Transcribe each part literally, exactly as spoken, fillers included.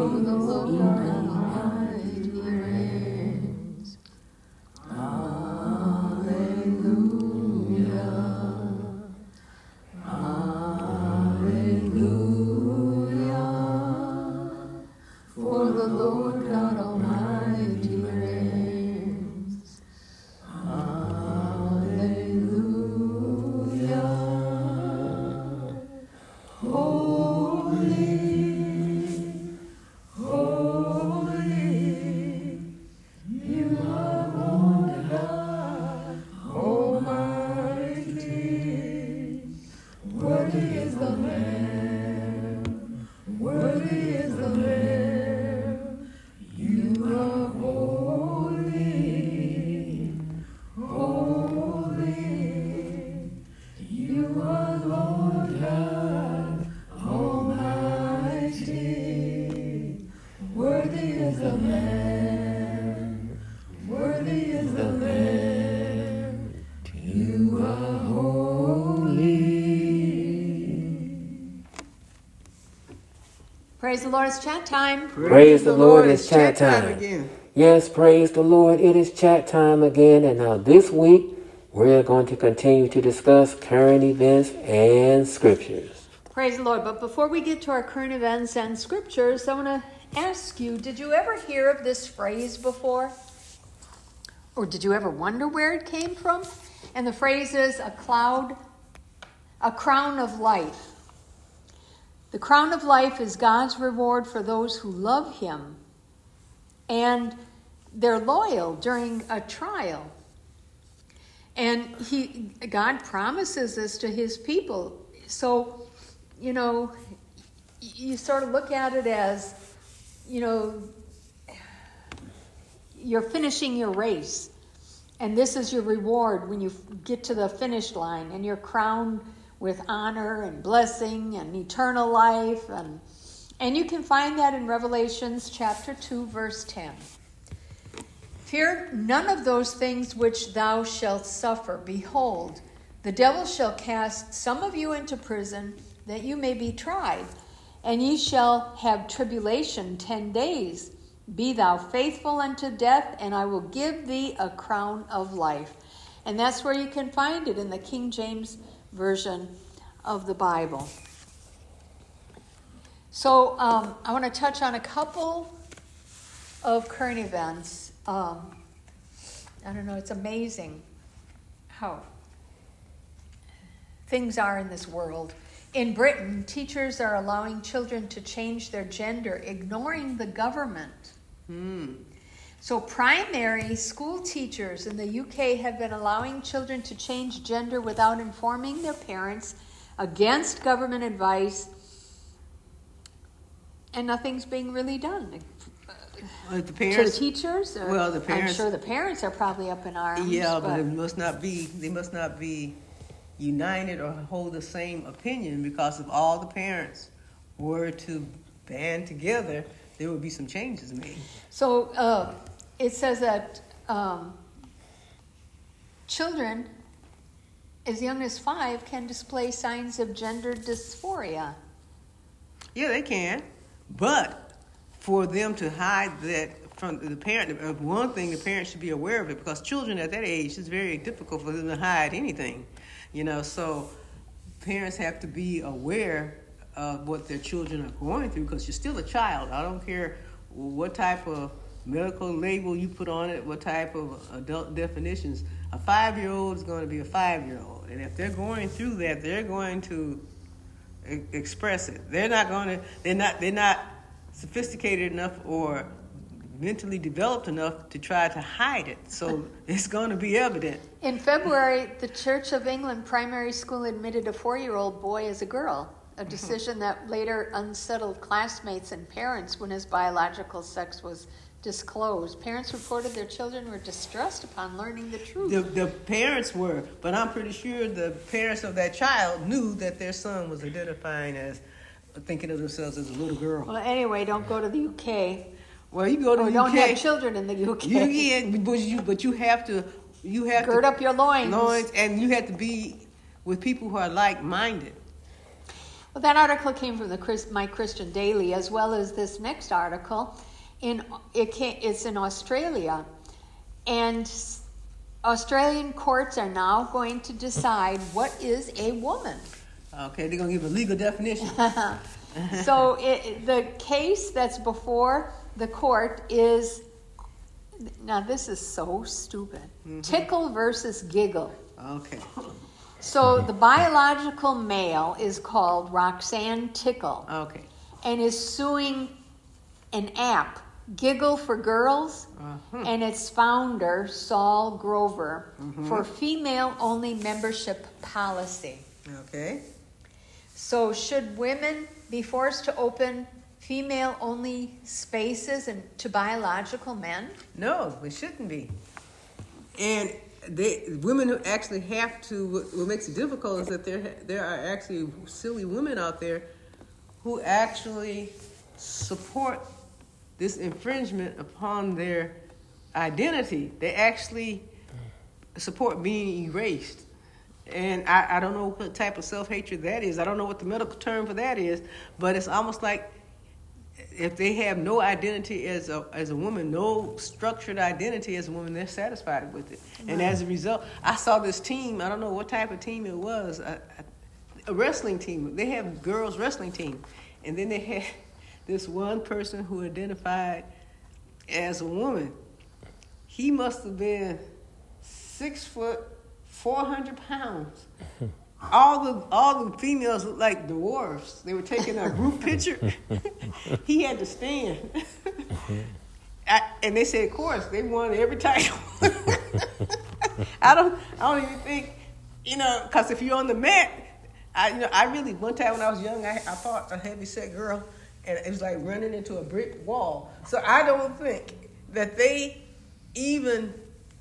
for the Lord God Almighty reigns. Hallelujah. Hallelujah. For the Lord God Almighty reigns. Hallelujah. Holy, holy, you are Lord God Almighty. Worthy is the Lamb, worthy is the Lamb. You are holy, holy. You are Lord God Almighty. Worthy is the Lamb, worthy is the Lamb. You are holy. Praise the Lord, it's chat time. Praise the Lord, it's chat time. again. Yes, praise the Lord, it is chat time again. And now this week, we're going to continue to discuss current events and scriptures. Praise the Lord. But before we get to our current events and scriptures, I want to ask you, did you ever hear of this phrase before? Or did you ever wonder where it came from? And the phrase is a cloud, a crown of life. The crown of life is God's reward for those who love him and they're loyal during a trial. And he, God promises this to his people. So, you know, you sort of look at it as, you know, you're finishing your race. And this is your reward when you get to the finish line. And you're crowned with honor and blessing and eternal life. And, and you can find that in Revelations chapter two, verse ten. Fear none of those things which thou shalt suffer. Behold, the devil shall cast some of you into prison, that you may be tried. And ye shall have tribulation ten days. Be thou faithful unto death, and I will give thee a crown of life. And that's where you can find it in the King James Version of the Bible. So um, I want to touch on a couple of current events. Um, I don't know, it's amazing how things are in this world. In Britain, teachers are allowing children to change their gender, ignoring the government. Hmm. So primary school teachers in the U K have been allowing children to change gender without informing their parents, against government advice, and nothing's being really done. Uh, the parents, to the teachers? Or, well, the parents. I'm sure the parents are probably up in arms. Yeah, but, but it must not be. They must not be united or hold the same opinion, because if all the parents were to band together, there would be some changes made. So uh, it says that um, children as young as five can display signs of gender dysphoria. Yeah, they can, but for them to hide that from the parent, one thing the parents should be aware of it, because children at that age, it's very difficult for them to hide anything, you know. So parents have to be aware of what their children are going through, because you're still a child. I don't care what type of medical label you put on it, what type of adult definitions. A five-year-old is going to be a five-year-old, and if they're going through that, they're going to e- express it. They're not going to. They're not. They're not sophisticated enough or mentally developed enough to try to hide it. So it's going to be evident. In February, the Church of England primary school admitted a four-year-old boy as a girl, a decision that later unsettled classmates and parents when his biological sex was disclosed. Parents reported their children were distressed upon learning the truth. The, the parents were, but I'm pretty sure the parents of that child knew that their son was identifying as, thinking of themselves as a little girl. Well, anyway, don't go to the U K. Well, you go to or the don't U K. have children in the U K. You, yeah, but you, but you have to, you have gird to, up your loins. loins, and you have to be with people who are like-minded. Well, that article came from the Chris, My Christian Daily, as well as this next article. In it came, it's in Australia, and Australian courts are now going to decide what is a woman. Okay, they're going to give a legal definition. So it, the case that's before the court is, now this is so stupid, mm-hmm. Tickle versus Giggle. Okay. So the biological male is called Roxanne Tickle. Okay. And is suing an app, Giggle for Girls, uh-huh. and its founder, Saul Grover, mm-hmm. for female-only membership policy. Okay. So should women be forced to open female-only spaces and to biological men? No, it shouldn't be. And they, women who actually have to, what makes it difficult is that there there are actually silly women out there who actually support this infringement upon their identity. They actually support being erased. And I, I don't know what type of self-hatred that is. I don't know what the medical term for that is, but it's almost like if they have no identity as a as a woman, no structured identity as a woman, they're satisfied with it. Right. And as a result, I saw this team, I don't know what type of team it was, a, a wrestling team. They have girls wrestling team. And then they had this one person who identified as a woman. He must have been six foot, four hundred pounds. All the all the females looked like dwarfs. They were taking a group picture. He had to stand. I, and they said, of course, they won every title. I don't I don't even think, you know, because if you're on the mat, I you know I really, one time when I was young, I, I fought a heavy-set girl, and it was like running into a brick wall. So I don't think that they even,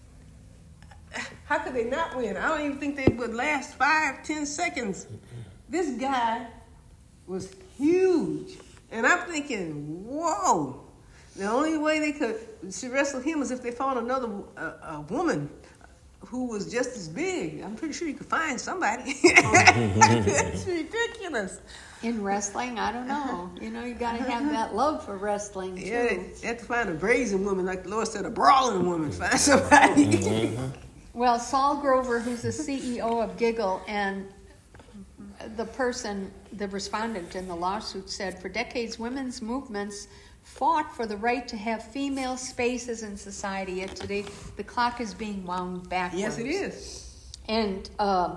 how could they not win? I don't even think they would last five, ten seconds. This guy was huge. And I'm thinking, whoa. The only way they could wrestle him is if they found another uh, a woman who was just as big. I'm pretty sure you could find somebody. It's ridiculous. In wrestling, I don't know. You know, you got to have that love for wrestling, too. Yeah, they, they have to find a brazen woman, like the Lord said, a brawling woman. Find somebody. Mm-hmm. Well, Saul Grover, who's the C E O of Giggle, and the person, the respondent in the lawsuit said, for decades, women's movements fought for the right to have female spaces in society. Yet today, the clock is being wound backwards. Yes, it is. And uh,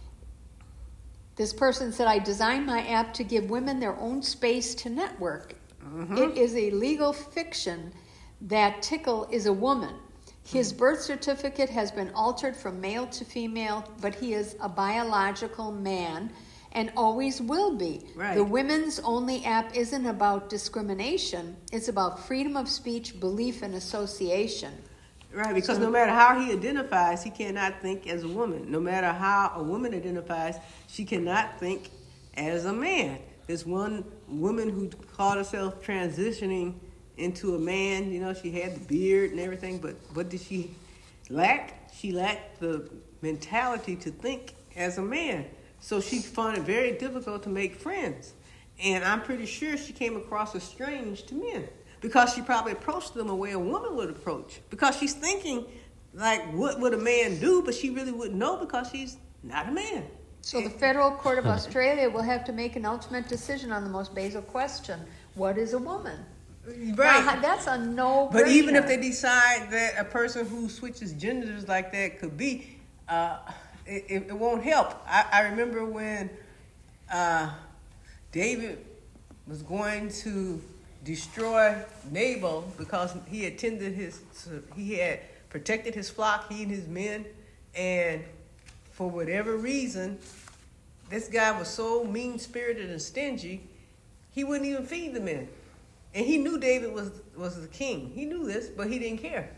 this person said, I designed my app to give women their own space to network. Mm-hmm. It is a legal fiction that Tickle is a woman. His birth certificate has been altered from male to female, but he is a biological man and always will be. Right. The women's only app isn't about discrimination. It's about freedom of speech, belief, and association. Right, because so, no matter how he identifies, he cannot think as a woman. No matter how a woman identifies, she cannot think as a man. There's one woman who called herself transitioning into a man. You know, she had the beard and everything, but what did she lack? She lacked the mentality to think as a man. So she found it very difficult to make friends. And I'm pretty sure she came across as strange to men because she probably approached them the way a woman would approach. Because she's thinking, like, what would a man do? But she really wouldn't know because she's not a man. So the Federal Court of Australia will have to make an ultimate decision on the most basic question. What is a woman? Right. Now, that's a no-brainer. But even if they decide that a person who switches genders like that could be, uh, it, it won't help. I, I remember when uh, David was going to destroy Nabal because he had tended his, he had protected his flock, he and his men, and for whatever reason, this guy was so mean-spirited and stingy, he wouldn't even feed the men. And he knew David was, was the king. He knew this, but he didn't care.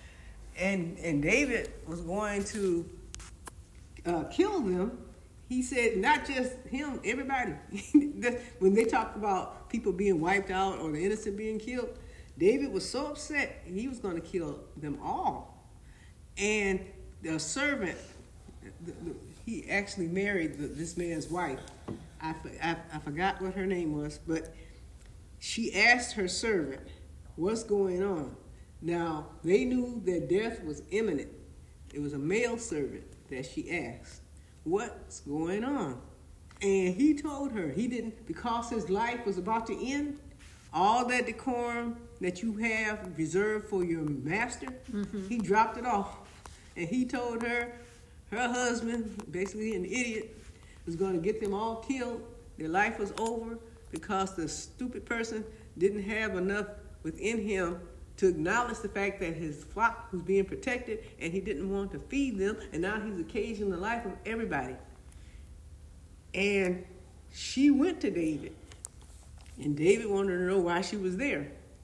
And and David was going to uh, kill them. He said, not just him, everybody. When they talked about people being wiped out or the innocent being killed, David was so upset, he was going to kill them all. And the servant, the, the, he actually married the, this man's wife. I, I, I forgot what her name was, but she asked her servant, what's going on? Now, they knew that death was imminent. It was a male servant that she asked, what's going on? And he told her, he didn't, because his life was about to end, all that decorum that you have reserved for your master, mm-hmm. he dropped it off. And he told her, her husband, basically an idiot, was going to get them all killed. Their life was over because the stupid person didn't have enough within him to acknowledge the fact that his flock was being protected and he didn't want to feed them, and now he's occasioning the life of everybody. And she went to David, and David wanted to know why she was there.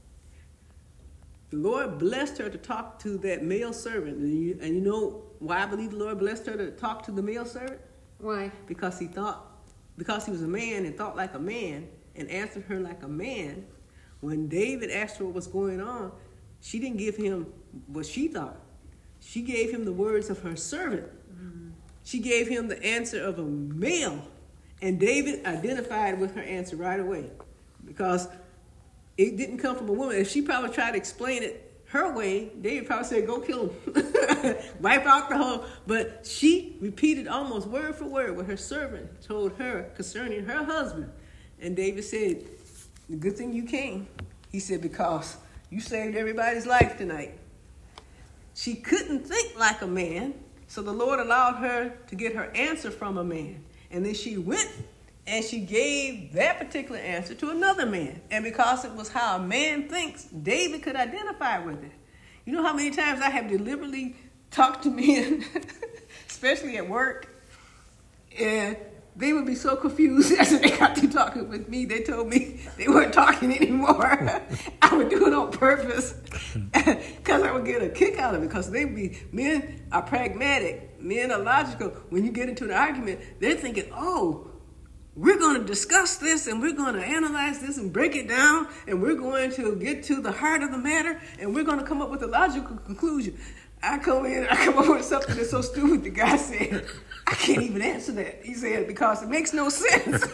The Lord blessed her to talk to that male servant. And you, and you know why I believe the Lord blessed her to talk to the male servant? Why? Because he thought, because he was a man and thought like a man and answered her like a man. When David asked her what was going on, she didn't give him what she thought. She gave him the words of her servant. Mm-hmm. She gave him the answer of a male. And David identified with her answer right away, because it didn't come from a woman. If she probably tried to explain it her way, David probably said, go kill him. Wipe out the whole. But she repeated almost word for word what her servant told her concerning her husband. And David said, the good thing you came. He said, because you saved everybody's life tonight. She couldn't think like a man, so the Lord allowed her to get her answer from a man. And then she went and she gave that particular answer to another man. And because it was how a man thinks, David could identify with it. You know how many times I have deliberately talked to men, especially at work, and they would be so confused after they got to talking with me. They told me they weren't talking anymore. I would do it on purpose because I would get a kick out of it, because they would be, men are pragmatic. Men are logical. When you get into an argument, they're thinking, oh, we're going to discuss this and we're going to analyze this and break it down, and we're going to get to the heart of the matter, and we're going to come up with a logical conclusion. I come in, I come up with something that's so stupid. The guy said, I can't even answer that. He said, because it makes no sense.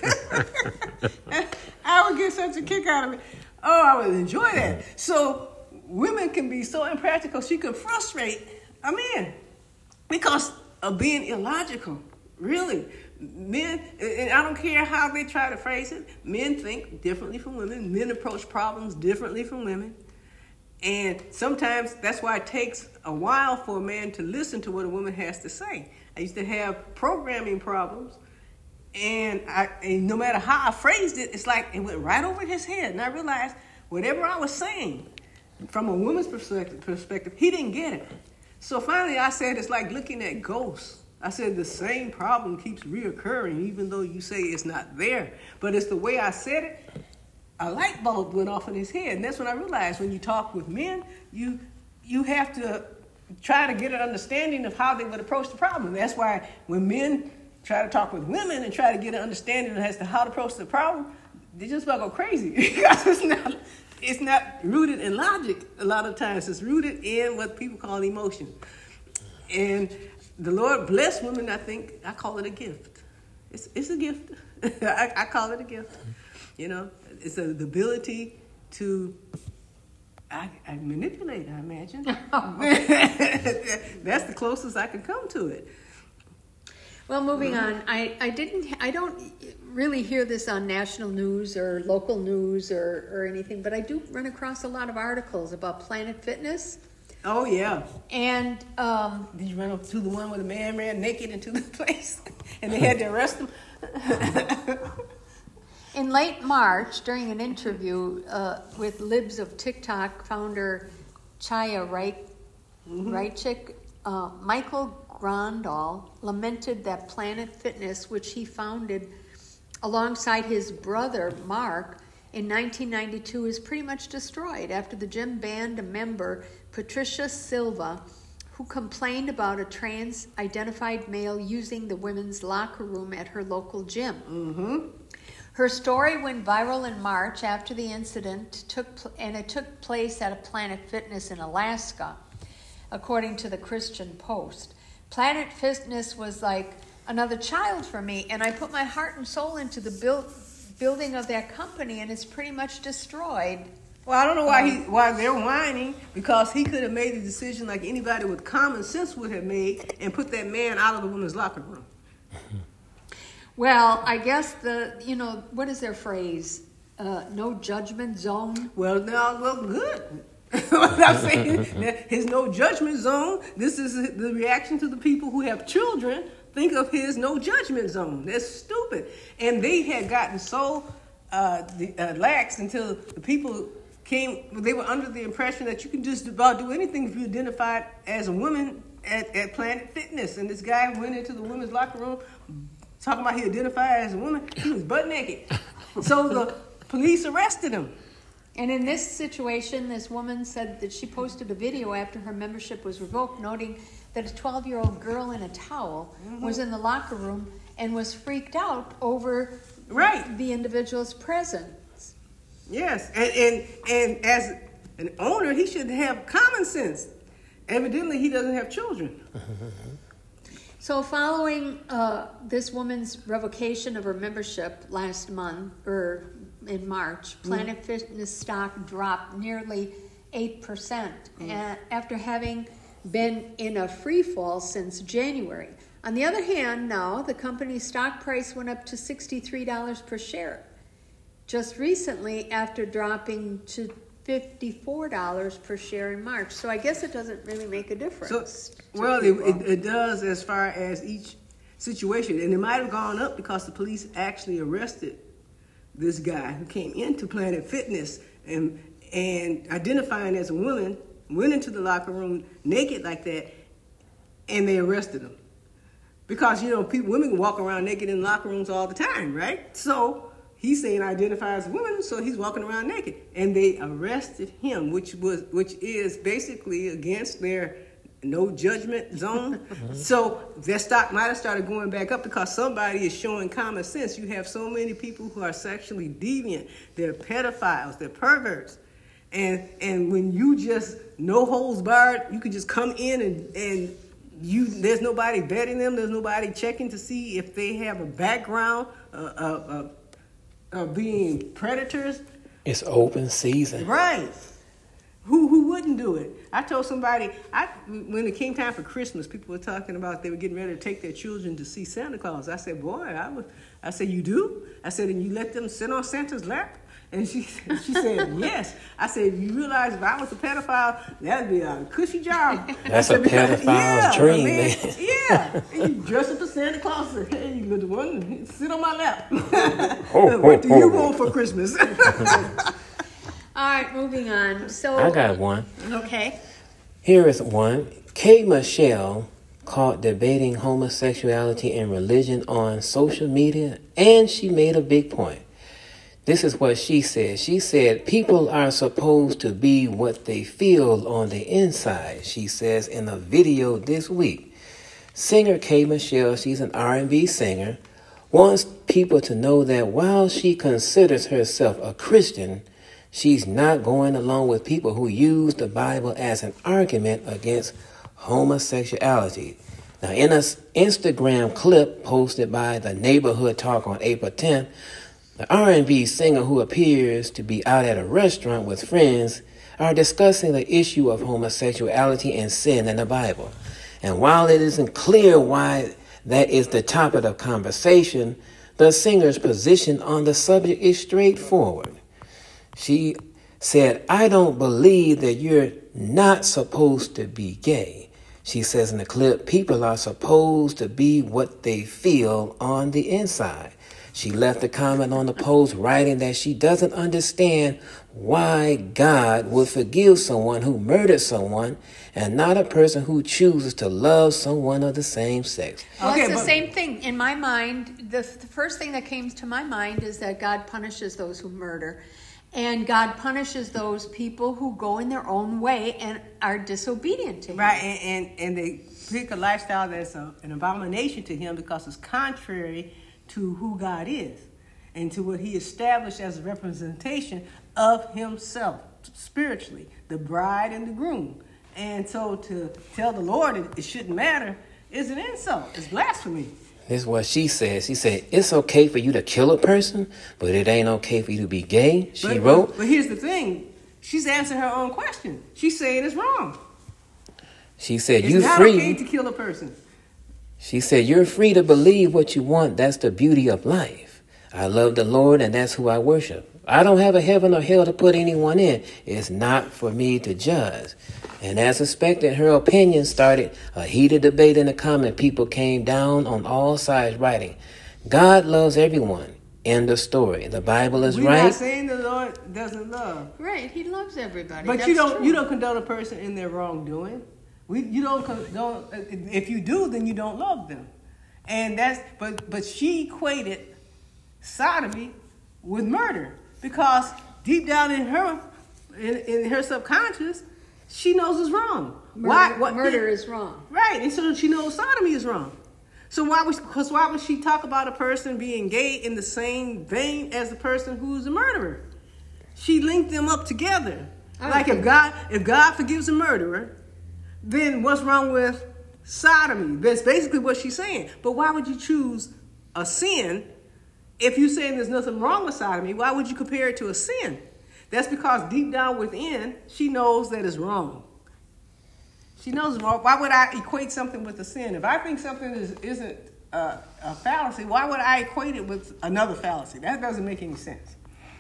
I would get such a kick out of it. Oh, I would enjoy that. So women can be so impractical, she can frustrate a man because of being illogical. Really. Men, and I don't care how they try to phrase it, men think differently from women. Men approach problems differently from women. And sometimes that's why it takes a while for a man to listen to what a woman has to say. I used to have programming problems, and, I, and no matter how I phrased it, it's like it went right over his head. And I realized whatever I was saying from a woman's perspective, perspective, he didn't get it. So finally I said, it's like looking at ghosts. I said the same problem keeps reoccurring even though you say it's not there. But it's the way I said it. A light bulb went off in his head. And that's when I realized when you talk with men, you you have to try to get an understanding of how they would approach the problem. That's why when men try to talk with women and try to get an understanding as to how to approach the problem, they just about go crazy. Because it's not, it's not rooted in logic a lot of times. It's rooted in what people call emotion. And the Lord bless women, I think. I call it a gift. It's, it's a gift. I, I call it a gift. You know, it's a, the ability to I, I manipulate, I imagine. That's the closest I can come to it. Well, moving mm-hmm. on, I, I didn't, I don't really hear this on national news or local news or, or anything, but I do run across a lot of articles about Planet Fitness. Oh, yeah. And um, did you run up to the one where the man ran naked into the place and they had to arrest him? In late March, during an interview uh, with Libs of TikTok founder Chaya Reich, mm-hmm. Reichik, uh, Michael Grandal lamented that Planet Fitness, which he founded alongside his brother Mark in nineteen ninety-two, is pretty much destroyed after the gym banned a member, Patricia Silva, who complained about a trans-identified male using the women's locker room at her local gym. Mm-hmm. Her story went viral in March after the incident took, and it took place at a Planet Fitness in Alaska, according to the Christian Post. Planet Fitness was like another child for me, and I put my heart and soul into the build, building of that company, and it's pretty much destroyed. Well, I don't know why he why they're whining, because he could have made the decision like anybody with common sense would have made and put that man out of the women's locker room. Well, I guess the, you know, what is their phrase? Uh, no judgment zone? Well, now, well, good. What I'm saying, his no judgment zone, this is the reaction to the people who have children. Think of his no judgment zone. That's stupid. And they had gotten so uh, the, uh, lax until the people came, they were under the impression that you can just about do anything if you identified as a woman at, at Planet Fitness. And this guy went into the women's locker room talking about he identified as a woman. He was butt naked. So the police arrested him. And in this situation, this woman said that she posted a video after her membership was revoked, noting that a twelve-year-old girl in a towel mm-hmm. was in the locker room and was freaked out over right. the individual's presence. Yes, and, and and as an owner, he should have common sense. Evidently, he doesn't have children. So following uh, this woman's revocation of her membership last month, or in March, Planet mm. Fitness stock dropped nearly eight percent mm. after having been in a free fall since January. On the other hand, now the company's stock price went up to sixty-three dollars per share just recently after dropping to fifty-four dollars per share in March. So I guess it doesn't really make a difference. So, well, it, it, it does as far as each situation. And it might have gone up because the police actually arrested this guy who came into Planet Fitness and and identifying as a woman, went into the locker room naked like that, and they arrested him. Because, you know, people, women walk around naked in locker rooms all the time, right? So he's saying identify as a woman, so he's walking around naked. And they arrested him, which was which is basically against their no judgment zone. So their stock might have started going back up because somebody is showing common sense. You have so many people who are sexually deviant. They're pedophiles. They're perverts. And and when you just no holds barred, you can just come in and, and you there's nobody vetting them. There's nobody checking to see if they have a background of, of, of being predators. It's open season. Right. Who who wouldn't do it? I told somebody, I when it came time for Christmas, people were talking about they were getting ready to take their children to see Santa Claus. I said, boy, I would. I said, you do? I said, and you let them sit on Santa's lap? And she she said, yes. I said, you realize if I was a pedophile, that'd be a cushy job. That's said, a pedophile's yeah, dream, man. man. Yeah. And you dress up as Santa Claus and hey, you little one, sit on my lap. Oh, what do oh, you oh. want for Christmas? All right, moving on. So I got one. Okay. Here is one. K. Michelle caught debating homosexuality and religion on social media, and she made a big point. This is what she said. She said, people are supposed to be what they feel on the inside, she says in a video this week. Singer K. Michelle, she's an R and B singer, wants people to know that while she considers herself a Christian, she's not going along with people who use the Bible as an argument against homosexuality. Now, in an Instagram clip posted by the Neighborhood Talk on April tenth, the R and B singer, who appears to be out at a restaurant with friends, are discussing the issue of homosexuality and sin in the Bible. And while it isn't clear why that is the topic of conversation, the singer's position on the subject is straightforward. She said, I don't believe that you're not supposed to be gay. She says in the clip, people are supposed to be what they feel on the inside. She left a comment on the post writing that she doesn't understand why God would forgive someone who murdered someone and not a person who chooses to love someone of the same sex. Well, Okay, it's the but- same thing. In my mind, the, the first thing that came to my mind is that God punishes those who murder. And God punishes those people who go in their own way and are disobedient to Him. Right, and, and, and they pick a lifestyle that's a, an abomination to Him because it's contrary to who God is and to what He established as a representation of Himself spiritually, the bride and the groom. And so to tell the Lord it, it shouldn't matter is an insult. It's blasphemy. This is what she said. She said, it's okay for you to kill a person, but it ain't okay for you to be gay. She but, wrote. But, but here's the thing. She's answering her own question. She's saying it's wrong. She said, it's you not free. okay to kill a person. She said, you're free to believe what you want. That's the beauty of life. I love the Lord, and that's who I worship. I don't have a heaven or hell to put anyone in. It's not for me to judge. And as expected, her opinion started a heated debate in the comment. People came down on all sides writing, God loves everyone. End of story. The Bible is We're right. We're not saying the Lord doesn't love. Right, he loves everybody. But That's you don't true. you don't condone a person in their wrongdoing. We you don't condone. If you do, then you don't love them. And that's but but she equated sodomy with murder because deep down in her in, in her subconscious, she knows it's wrong. Murder, why what, murder is wrong. Right, and so she knows sodomy is wrong. So why would because why would she talk about a person being gay in the same vein as the person who's a murderer? She linked them up together. I like if think- God if God forgives a murderer, then what's wrong with sodomy? That's basically what she's saying. But why would you choose a sin if you're saying there's nothing wrong with sodomy? Why would you compare it to a sin? That's because deep down within, she knows that it's wrong. She knows it's wrong. Why would I equate something with a sin? If I think something is, isn't a, a fallacy, why would I equate it with another fallacy? That doesn't make any sense.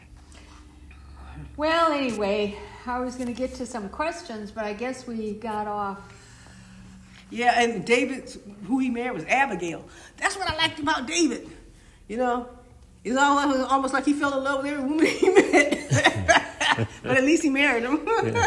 Well, anyway, I was going to get to some questions, but I guess we got off. Yeah, and David, who he married was Abigail. That's what I liked about David. You know, it's all, almost like he fell in love with every woman he met. But at least he married them.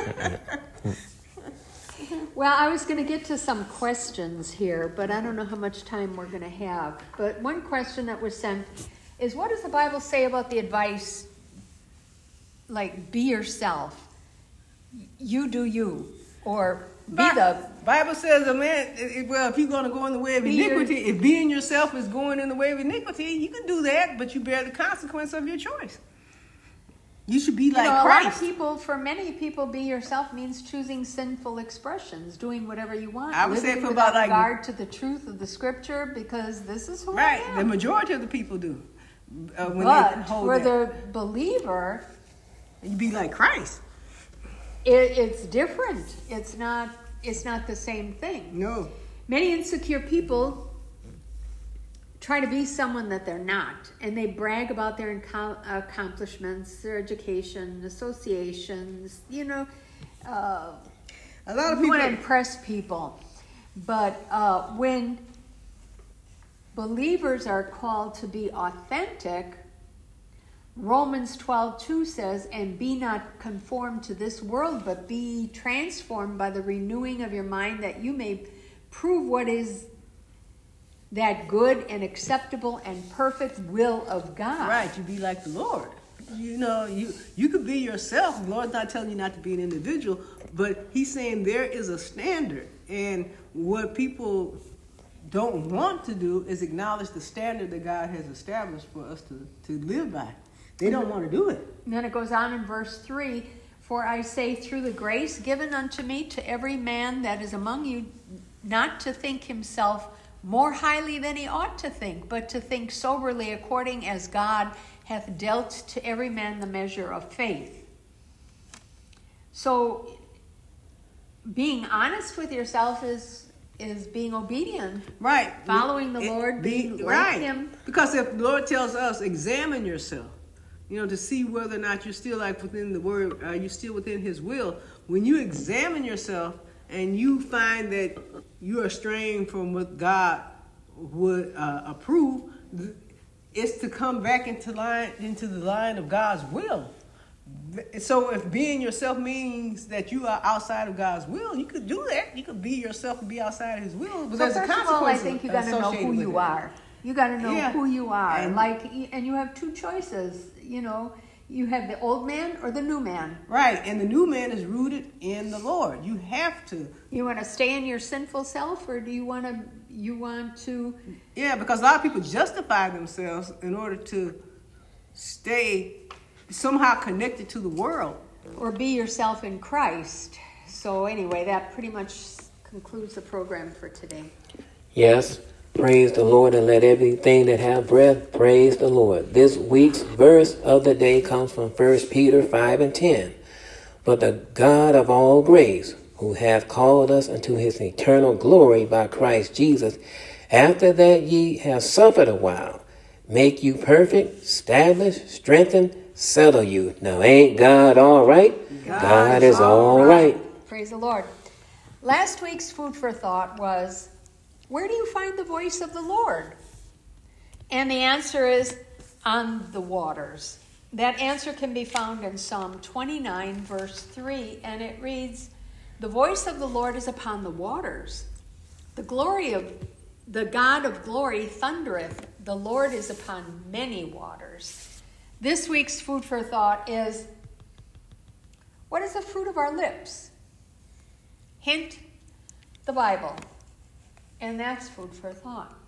Well, I was going to get to some questions here, but I don't know how much time we're going to have. But one question that was sent is, what does the Bible say about the advice, like, be yourself, you do you, or be the... Bible says a man, well, if you're going to go in the way of Be iniquity, your- if being yourself is going in the way of iniquity, you can do that, but you bear the consequence of your choice. You should be like you know, a lot of Christ. people, for many people, be yourself means choosing sinful expressions, doing whatever you want, I would say living for without about, like- regard to the truth of the Scripture, because this is who Right, I am. the majority of the people do. Uh, when they But hold for that. the believer, You be like Christ. it, it's different. It's not. It's not the same thing. No. Many insecure people try to be someone that they're not, and they brag about their inco- accomplishments, their education, associations. You know, uh, A lot of you people. want to impress people, but uh, when believers are called to be authentic, Romans twelve two says, and be not conformed to this world, but be transformed by the renewing of your mind, that you may prove what is that good and acceptable and perfect will of God. Right, you be like the Lord. You know, you you could be yourself. The Lord's not telling you not to be an individual, but He's saying there is a standard. And what people don't want to do is acknowledge the standard that God has established for us to, to live by. They don't want to do it. And then it goes on in verse three, for I say through the grace given unto me to every man that is among you, not to think himself more highly than he ought to think, but to think soberly according as God hath dealt to every man the measure of faith. So being honest with yourself is is being obedient. Right. Following the It- Lord, be- being like right. Him. Because if the Lord tells us, examine yourself, you know, to see whether or not you're still like within the word, are you still within His will? When you examine yourself and you find that you are straying from what God would uh, approve, it's to come back into line into the line of God's will. So if being yourself means that you are outside of God's will, you could do that. You could be yourself and be outside of His will. But So there's a first of all, I consequence think you got to know associated who with you it. are. You got to know Yeah. who you are. And- like, and you have two choices. You know, you have the old man or the new man. Right, and the new man is rooted in the Lord. You have to. You want to stay in your sinful self, or do you want to? You want to? Yeah, because a lot of people justify themselves in order to stay somehow connected to the world. Or be yourself in Christ. So anyway, that pretty much concludes the program for today. Yes. Praise the Lord, and let everything that have breath praise the Lord. This week's verse of the day comes from First Peter five and ten. But the God of all grace, who hath called us unto his eternal glory by Christ Jesus, after that ye have suffered a while, make you perfect, establish, strengthen, settle you. Now ain't God all right? God, God is all right. right. Praise the Lord. Last week's food for thought was, where do you find the voice of the Lord? And the answer is, on the waters. That answer can be found in Psalm twenty-nine, verse three, and it reads, the voice of the Lord is upon the waters. The glory of the God of glory thundereth. The Lord is upon many waters. This week's food for thought is, what is the fruit of our lips? Hint, the Bible. And that's food for thought.